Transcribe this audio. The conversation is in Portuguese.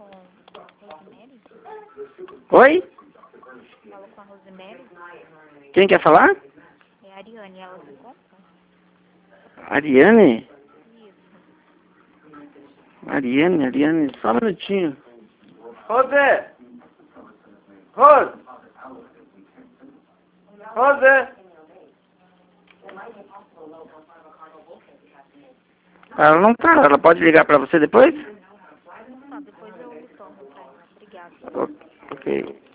com a Rosemary? Oi? Falou com a Rosemary? Quem quer falar? É a Ariane, ela se encontra? Ariane? Isso. Ariane, só um minutinho. Rose! Rose! Rose! Ela não tá, ela pode ligar pra você depois? Tá, depois eu retorno pra ela. Obrigada. Ok.